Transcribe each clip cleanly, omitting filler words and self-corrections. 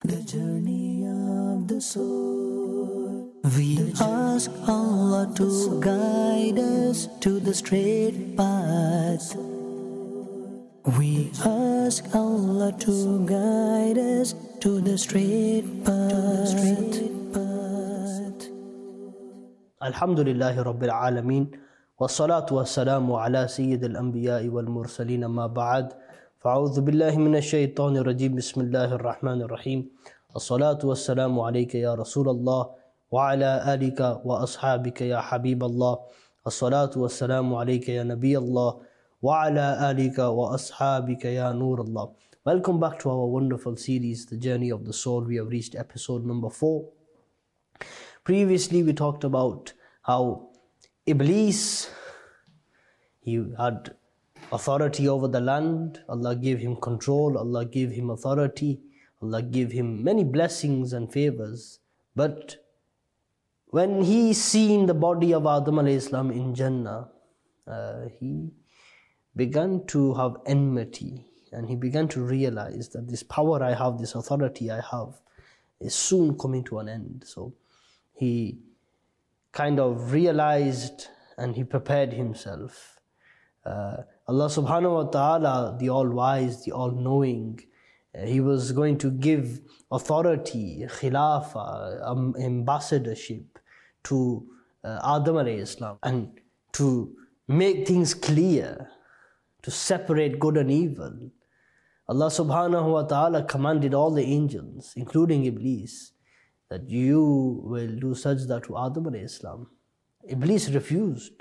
The journey of the soul. We ask Allah to guide us to the straight path. We ask Allah to guide us to the straight path. Alhamdulillahi Rabbil Alameen. Wassalatu wassalamu ala Sayyidil Anbiya'i wal Mursaleen amma ba'd. Fa'udhu billahi minash shaitanir rajeem. Bismillahir Rahmanir Rahim. As-salatu wassalamu alayka ya Rasulallah wa ala alika wa ashabika ya Habiballah. As-salatu wassalamu alayka ya Nabiyallah wa ala alika wa ashabika ya Nurallah. Welcome back to our wonderful series, The Journey of the Soul. We have reached episode number 4. Previously we talked about how Iblis, he had authority over the land. Allah gave him control, Allah gave him authority, Allah gave him many blessings and favors. But when he seen the body of Adam alayhi salam in Jannah, he began to have enmity, and he began to realize that this power I have, this authority I have, is soon coming to an end. So he kind of realized and he prepared himself. Allah subhanahu wa ta'ala, the all-wise, the all-knowing, he was going to give authority, khilafah, ambassadorship to Adam alayhi salam, and to make things clear, to separate good and evil. Allah subhanahu wa ta'ala commanded all the angels, including Iblis, that you will do sajda to Adam alayhi salam. Iblis refused.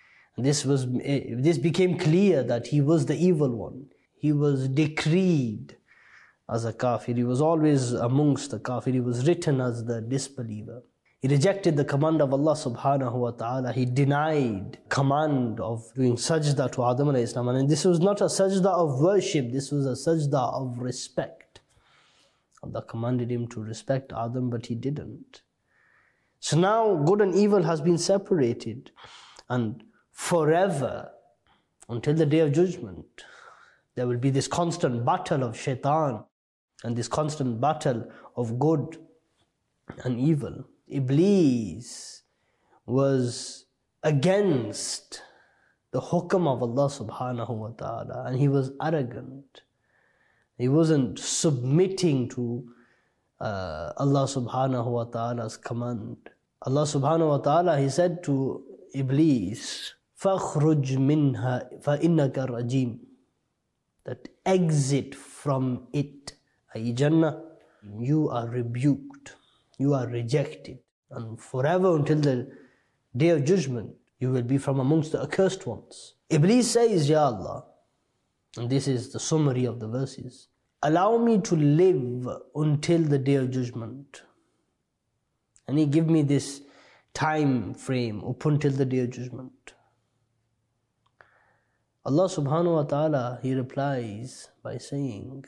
This became clear that he was the evil one. He was decreed as a kafir. He was always amongst the kafir. He was written as the disbeliever. He rejected the command of Allah subhanahu wa ta'ala. He denied command of doing sajda to Adam alayhi salam. And this was not a sajda of worship. This was a sajda of respect. Allah commanded him to respect Adam, but he didn't. So now good and evil has been separated, and forever, until the day of judgment, there will be this constant battle of shaitan and this constant battle of good and evil. Iblis was against the hukam of Allah subhanahu wa ta'ala, and he was arrogant. He wasn't submitting to Allah subhanahu wa ta'ala's command. Allah subhanahu wa ta'ala, he said to Iblis, فَاخْرُجْ مِنْهَا فَإِنَّكَ رَجِيمٌ, that exit from it, i.e. Jannah, you are rebuked, you are rejected, and forever until the day of judgment, you will be from amongst the accursed ones. Iblis says, Ya Allah, and this is the summary of the verses, allow me to live until the day of judgment. And he give me this time frame up until the day of judgment. Allah subhanahu wa ta'ala, he replies by saying,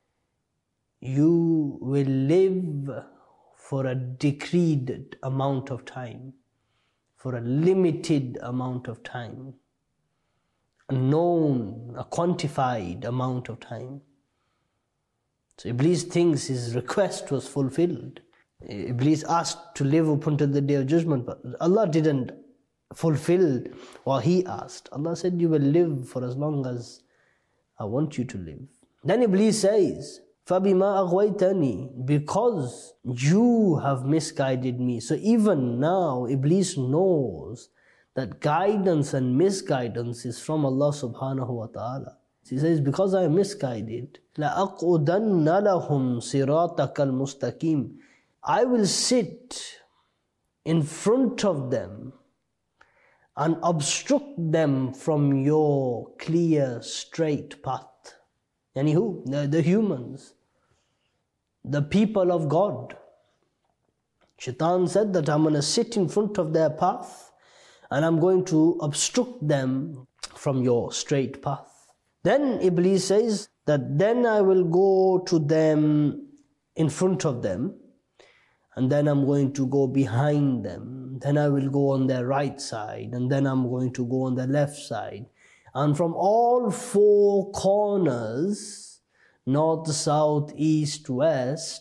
you will live for a decreed amount of time, for a limited amount of time, a known, a quantified amount of time. So Iblis thinks his request was fulfilled. Iblis asked to live up until the day of judgment, but Allah didn't fulfill what he asked. Allah said, you will live for as long as I want you to live. Then Iblis says, فَبِمَا أَغْوَيْتَنِي, because you have misguided me. So even now, Iblis knows that guidance and misguidance is from Allah subhanahu wa ta'ala. He says, because I am misguided, لَأَقْعُدَنَّ لَهُمْ صِرَاطَكَ الْمُسْتَقِيمِ, I will sit in front of them and obstruct them from your clear, straight path. Yani who? The humans, the people of God. Shaitan said that I'm going to sit in front of their path and I'm going to obstruct them from your straight path. Then Iblis says that then I will go to them in front of them, and then I'm going to go behind them. Then I will go on their right side, and then I'm going to go on their left side. And from all four corners, north, south, east, west,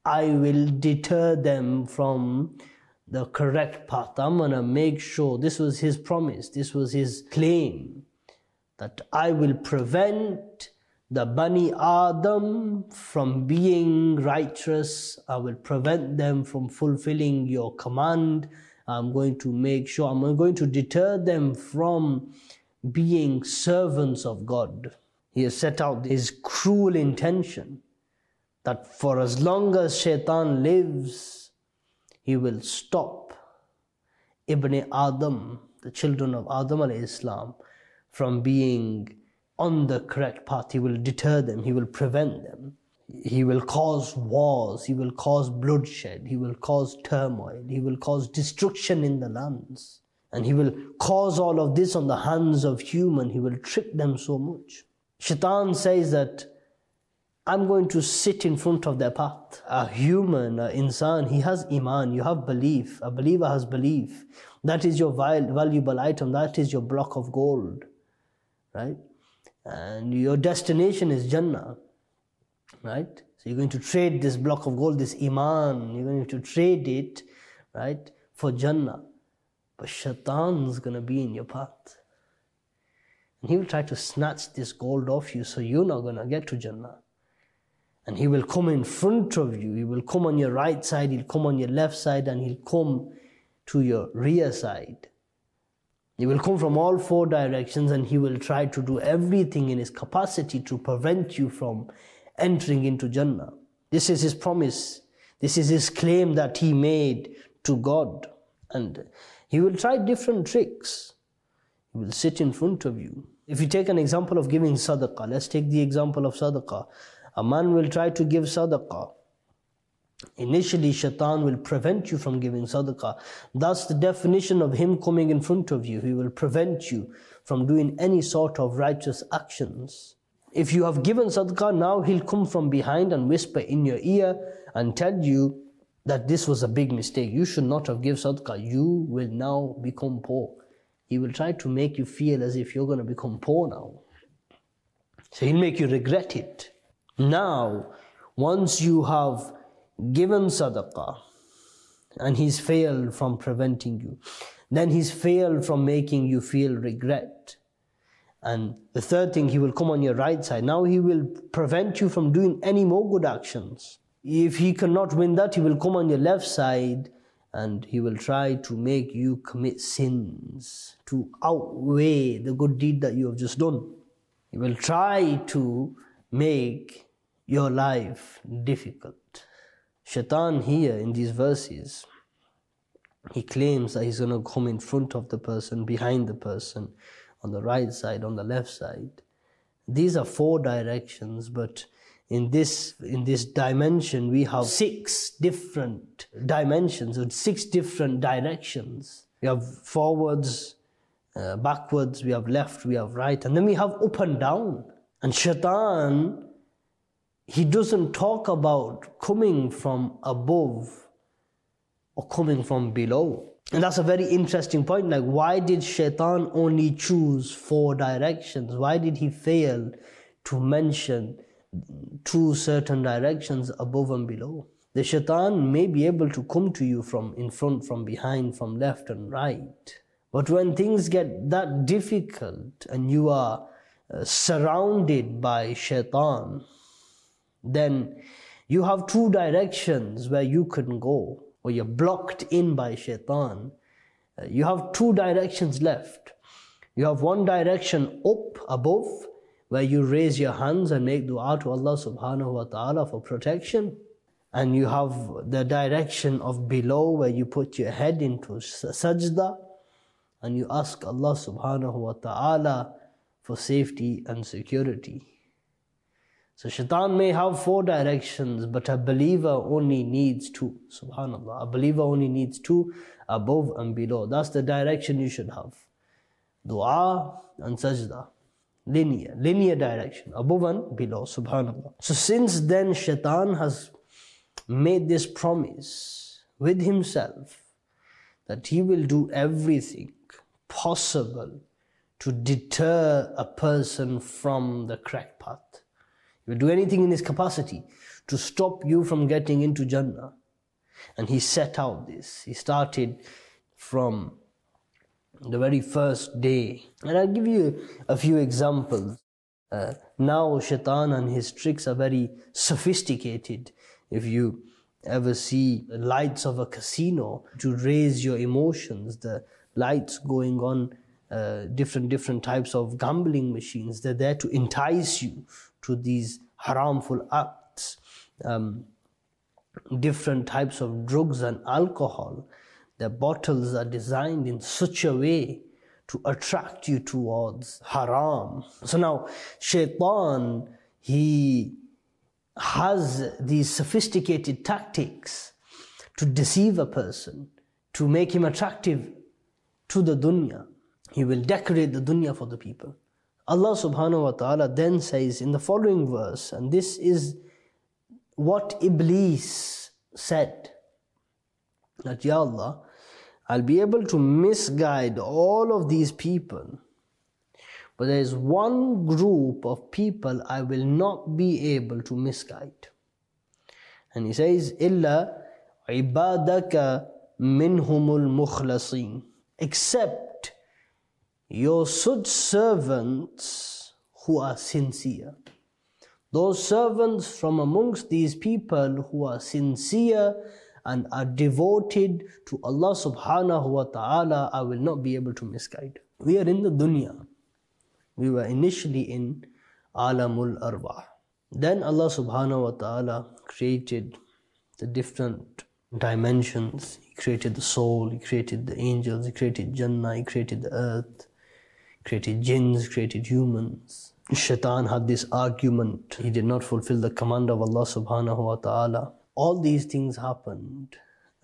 I will deter them from the correct path. I'm going to make sure, this was his promise, this was his claim, that I will prevent the Bani Adam from being righteous. I will prevent them from fulfilling your command. I'm going to make sure, I'm going to deter them from being servants of God. He has set out his cruel intention that for as long as Shaitan lives, he will stop Ibn Adam, the children of Adam alayhi salam, from being on the correct path. He will deter them, he will prevent them. He will cause wars, he will cause bloodshed, he will cause turmoil, he will cause destruction in the lands. And he will cause all of this on the hands of human. He will trick them so much. Shaitan says that I'm going to sit in front of their path. A human, an insan, he has iman, you have belief. A believer has belief. That is your valuable item, that is your block of gold. Right? And your destination is Jannah. Right? So you're going to trade this block of gold, this iman, you're going to trade it, right, for Jannah. But Shaitan's going to be in your path. And he will try to snatch this gold off you, so you're not going to get to Jannah. And he will come in front of you. He will come on your right side, he'll come on your left side, and he'll come to your rear side. He will come from all four directions, and he will try to do everything in his capacity to prevent you from entering into Jannah. This is his promise. This is his claim that he made to God. And he will try different tricks. He will sit in front of you. If you take an example of giving sadaqah, let's take the example of sadaqah. A man will try to give sadaqah. Initially, Shaitan will prevent you from giving sadaqah. That's the definition of him coming in front of you. He will prevent you from doing any sort of righteous actions. If you have given sadaqah, now he'll come from behind and whisper in your ear and tell you that this was a big mistake. You should not have given sadaqah. You will now become poor. He will try to make you feel as if you're going to become poor now. So he'll make you regret it. Now, once you have given sadaqah and he's failed from preventing you, then he's failed from making you feel regret. And the third thing, he will come on your right side. Now he will prevent you from doing any more good actions. If he cannot win that, he will come on your left side and he will try to make you commit sins to outweigh the good deed that you have just done. He will try to make your life difficult. Shaitan here in these verses, he claims that he's going to come in front of the person, behind the person, on the right side, on the left side. These are four directions, but in this dimension we have 6 different dimensions, or 6 different directions. We have forwards, backwards, we have left, we have right, and then we have up and down. And Shaitan, he doesn't talk about coming from above or coming from below. And that's a very interesting point. Like, why did Shaitan only choose 4 directions? Why did he fail to mention 2 certain directions, above and below? The Shaitan may be able to come to you from in front, from behind, from left and right. But when things get that difficult and you are surrounded by Shaitan, then you have 2 directions where you can go, or you're blocked in by Shaitan. You have 2 directions left. You have one direction up, above, where you raise your hands and make dua to Allah subhanahu wa ta'ala for protection. And you have the direction of below, where you put your head into sajda and you ask Allah subhanahu wa ta'ala for safety and security. So Shaitan may have 4 directions, but a believer only needs 2. Subhanallah. A believer only needs 2, above and below. That's the direction you should have. Dua and sajda. Linear direction. Above and below. Subhanallah. So since then, Shaitan has made this promise with himself that he will do everything possible to deter a person from the correct path. He will do anything in his capacity to stop you from getting into Jannah. And he set out this. He started from the very first day. And I'll give you a few examples. Now Shaitan and his tricks are very sophisticated. If you ever see the lights of a casino to raise your emotions, the lights going on, different types of gambling machines, they're there to entice you to these harmful acts. Different types of drugs and alcohol, the bottles are designed in such a way to attract you towards haram. So now Shaitan, he has these sophisticated tactics to deceive a person, to make him attractive to the dunya. He will decorate the dunya for the people. Allah subhanahu wa ta'ala then says in the following verse, and this is what Iblis said, that Ya Allah, I'll be able to misguide all of these people, but there is one group of people I will not be able to misguide. And he says, Illa ibadaka minhumul mukhlasin, except your such servants who are sincere. Those servants from amongst these people who are sincere and are devoted to Allah subhanahu wa ta'ala, I will not be able to misguide. We are in the dunya. We were initially in alamul arwah. Then Allah subhanahu wa ta'ala created the different dimensions. He created the soul, He created the angels, He created Jannah, He created the earth, created jinns, created humans. Shaitan had this argument. He did not fulfill the command of Allah subhanahu wa ta'ala. All these things happened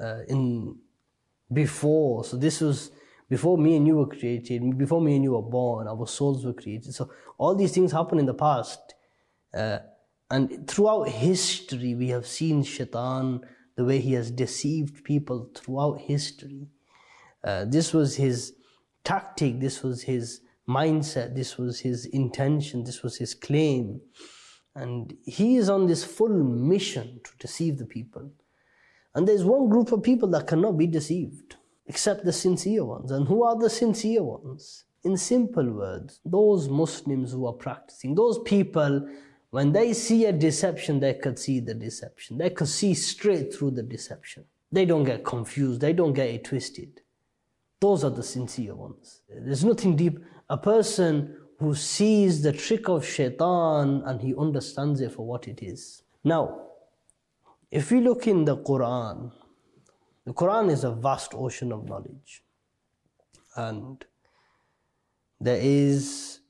before. So this was before me and you were created, before me and you were born, our souls were created. So all these things happened in the past. And throughout history, we have seen Shaitan, the way he has deceived people throughout history. This was his tactic, this was his mindset, this was his intention, this was his claim. And he is on this full mission to deceive the people. And there's one group of people that cannot be deceived, except the sincere ones. And who are the sincere ones? In simple words, those Muslims who are practicing, those people, when they see a deception, they could see the deception. They could see straight through the deception. They don't get confused, they don't get it twisted. Those are the sincere ones. There's nothing deep. A person who sees the trick of Shaitan and he understands it for what it is. Now, if we look in the Quran is a vast ocean of knowledge. And there is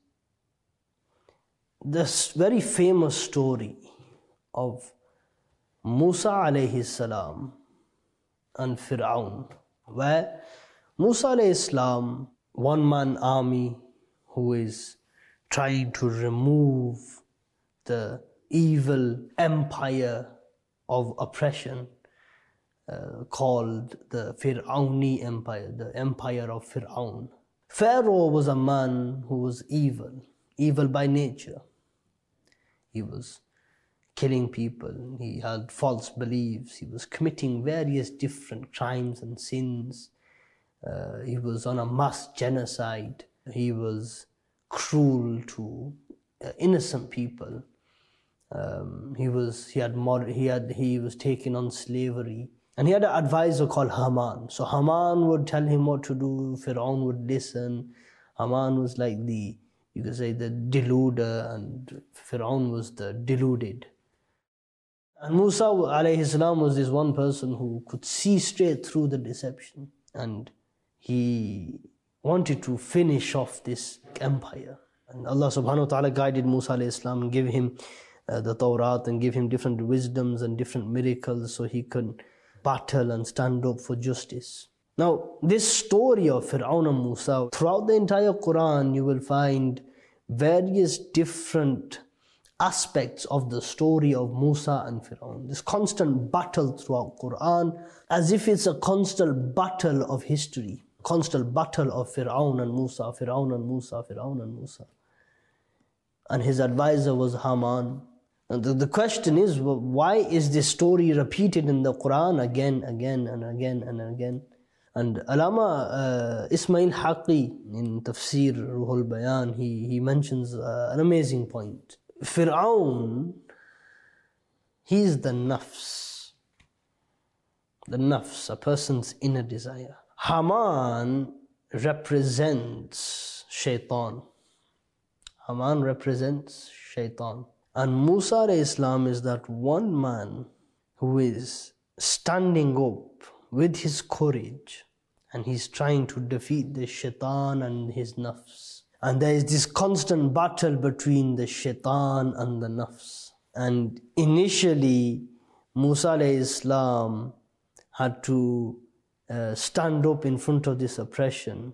this very famous story of Musa alayhi salam and Fir'aun, where Musa alayhi salam, one-man army who is trying to remove the evil empire of oppression called the Fir'auni empire, the empire of Fir'aun. Pharaoh was a man who was evil by nature. He was killing people, he had false beliefs, he was committing various different crimes and sins. He was on a mass genocide. He was cruel to innocent people. He was taking on slavery. And he had an advisor called Haman. So Haman would tell him what to do, Fir'aun would listen. Haman was like the deluder, and Fir'aun was the deluded. And Musa alayhi salam was this one person who could see straight through the deception. And he wanted to finish off this empire. And Allah subhanahu wa ta'ala guided Musa alayhi salam and gave him the Tawrat and gave him different wisdoms and different miracles so he could battle and stand up for justice. Now, this story of Fir'aun and Musa, throughout the entire Quran, you will find various different aspects of the story of Musa and Fir'aun. This constant battle throughout Quran, as if it's a constant battle of history, constant battle of Fir'aun and Musa, Fir'aun and Musa, Fir'aun and Musa. And his advisor was Haman. And the question is, why is this story repeated in the Quran again and again and again? And Allama Ismail Haqqi in Tafsir Ruhul Bayan, he mentions an amazing point. Fir'aun, he is the nafs, a person's inner desire. Haman represents shaitan. Haman represents shaitan. And Musa alayhi salam is that one man who is standing up with his courage and he's trying to defeat the shaitan and his nafs. And there is this constant battle between the shaitan and the nafs. And initially, Musa alayhi salam had to stand up in front of this oppression.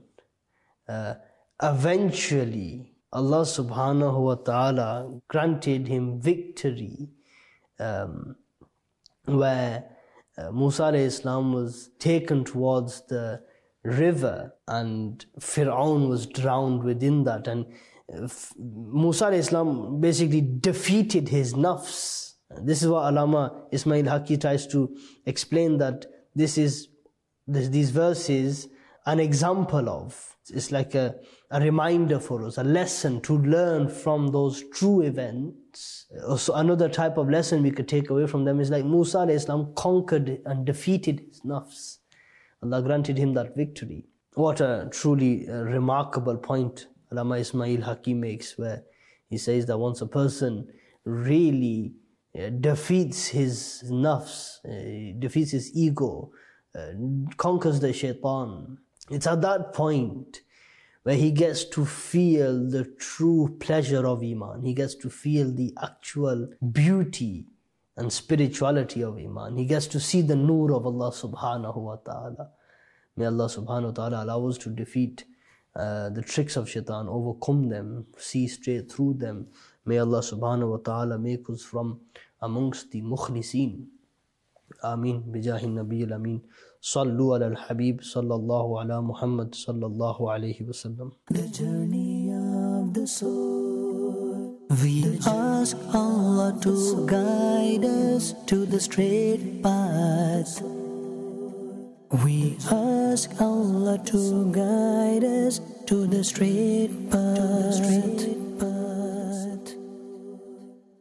Eventually, Allah subhanahu wa ta'ala granted him victory where Musa alayhi salam was taken towards the river and Fir'aun was drowned within that. And Musa alayhi salam basically defeated his nafs. This is what Allama Ismail Haqqi tries to explain, that these verses an example of. It's like a reminder for us, a lesson to learn from those true events. Also, another type of lesson we could take away from them is like Musa alayhi salam conquered and defeated his nafs. Allah granted him that victory. What a truly remarkable point Allama Ismail Haqqi makes, where he says that once a person really defeats his nafs, defeats his ego, conquers the shaitan, it's at that point where he gets to feel the true pleasure of Iman. He gets to feel the actual beauty and spirituality of Iman. He gets to see the nur of Allah subhanahu wa ta'ala. May Allah subhanahu wa ta'ala allow us to defeat the tricks of shaitan, overcome them, see straight through them. May Allah subhanahu wa ta'ala make us from amongst the mukhlisin. Ameen. Bijahi Nabiyil Ameen. Sallu ala al-Habib sallallahu ala Muhammad sallallahu alayhi wa sallam. The journey of the soul. We ask Allah to guide us to the straight path. We ask Allah to guide us to the straight path.